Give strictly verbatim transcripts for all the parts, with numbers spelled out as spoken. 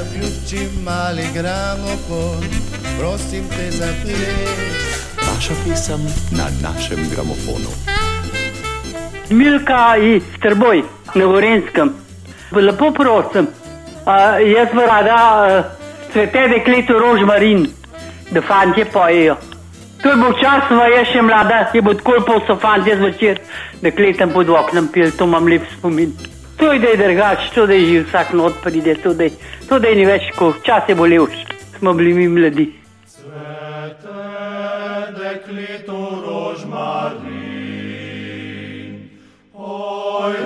zaključim mali gramofon, prosim te za ples. Vaša pesem na našem gramofonu. Milka iz Trboj na Gorenjskem. Lepo prosim, uh, jaz bi rada uh, Cvete dekletu rožmarin, da fantje pojejo. To je bo čas, va je še mlada, je bo tako pol so fantje zvečer dekletem pod oknem pil, to imam lep spomin. To je da je drugač, to da je živ vsak not pride, to da je, to da je ni več, ko čas je bolel, smo bili mi mladi. Cvete dekletu rožmarin, oj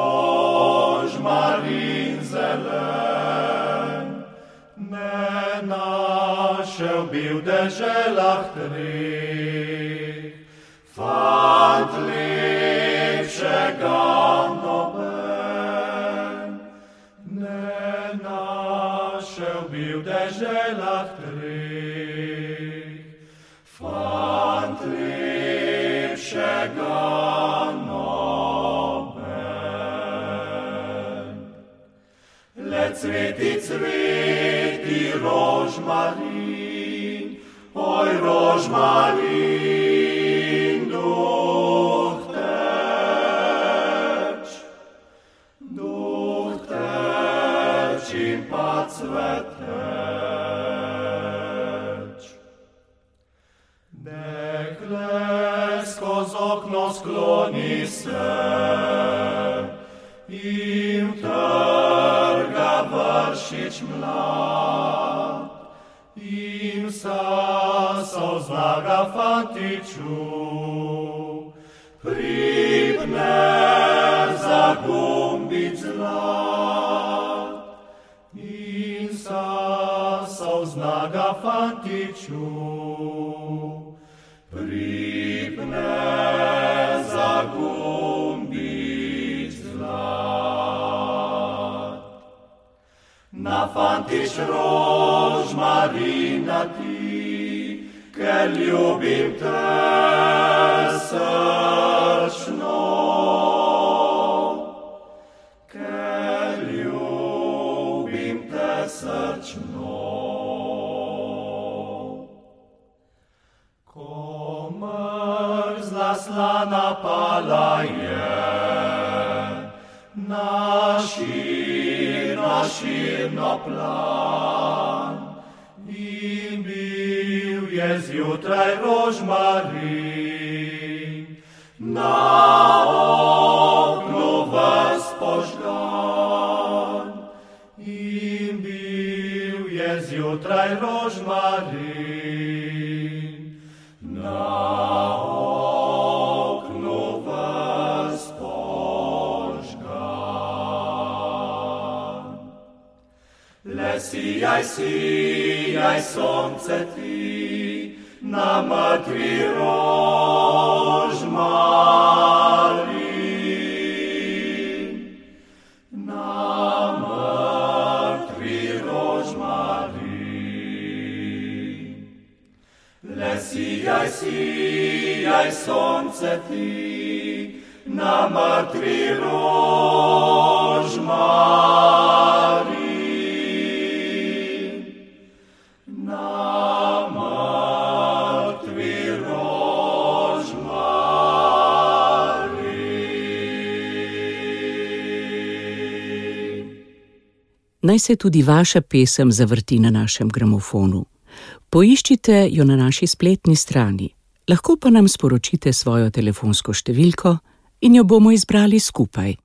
rožmarin zelen, ne našel bi v deželah treh, fant lepšega noben, ne našel bi v deželah treh, fant lepšega noben. Le cveti, cveti rožmarin, oj rožmarin, duh teč, duh teč in pa cveteč. Dekle skozi okno skloni se in trga vršič mlad, in vsa solznaga fantiču pripne za gumbic zlat, in vsa solznaga fantiču pripne za gumbic zlat. Na fantič rožmarina ti, ker ljubim te srčno, ker ljubim te srčno. Ko mrzla slana pala je na šir, na širno plan, in bil je zjutraj rožmarin na oknu ves požgan, in bil je zjutraj rožmarin na oknu ves požgan. Le sijaj, sijaj sonce ti na mrtvi rožmarin, na mrtvi rožmarin. Le sijaj, sijaj sonce ti na mrtvi rožmarin, na mrtvi rožmarin. Naj se tudi vaša pesem zavrti na našem gramofonu. Poiščite jo na naši spletni strani, lahko pa nam sporočite svojo telefonsko številko in jo bomo izbrali skupaj.